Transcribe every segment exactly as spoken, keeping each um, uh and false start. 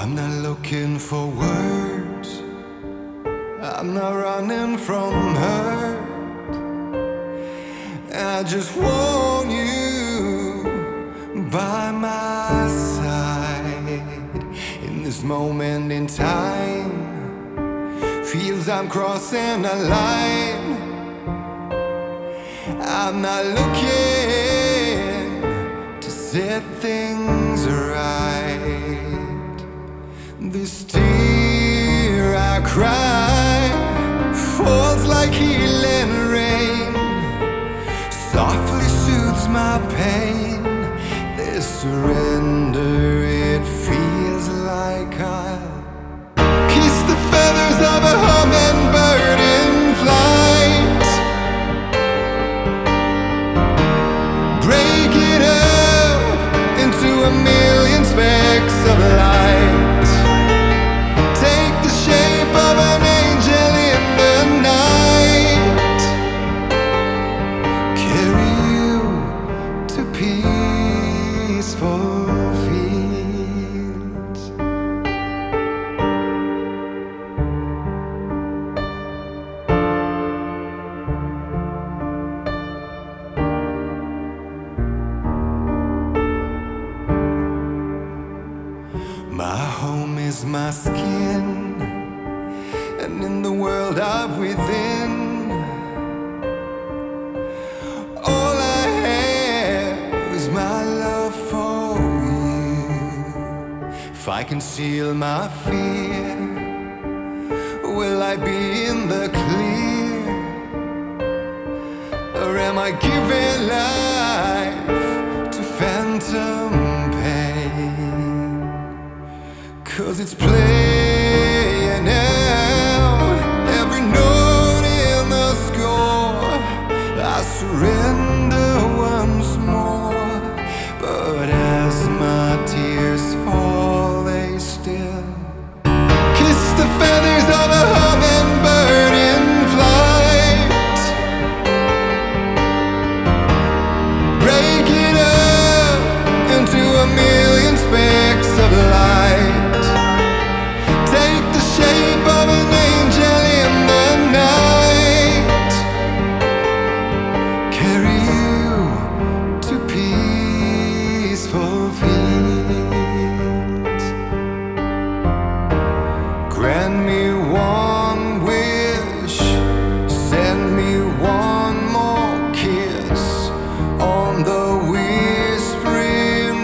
I'm not looking for words, I'm not running from hurt. I just want you by my side in this moment in time. Feels I'm crossing a line. I'm not looking to set things right. This tear I cry falls like healing rain, softly soothes my pain. This surrender, it feels like I'll kiss the feathers of a hummingbird in flight, break it up into a million specks of light, take the shape of an angel in the night, carry you to peaceful fields. My home is my skin, and in the world of within, all I have is my love for you. If I conceal my fear, will I be in the clear? Or am I giving life to phantom pain? 'Cause it's playing out every note in the score. I surrender once more, but as my tears fall, they still kiss the feathers of a hummingbird in flight, break it up into a million specks of light, take the shape of an angel in the night, carry you to peaceful fields. Grant me one wish, send me one more kiss on the whispering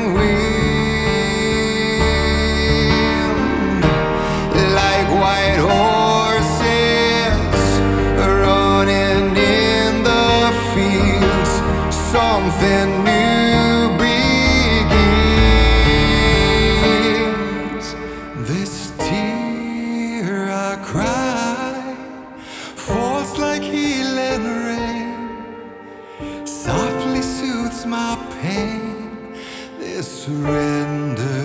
wind, like white horses running in the fields. Something new begins. This tear I cry falls like healing rain, softly soothes my pain. This surrender,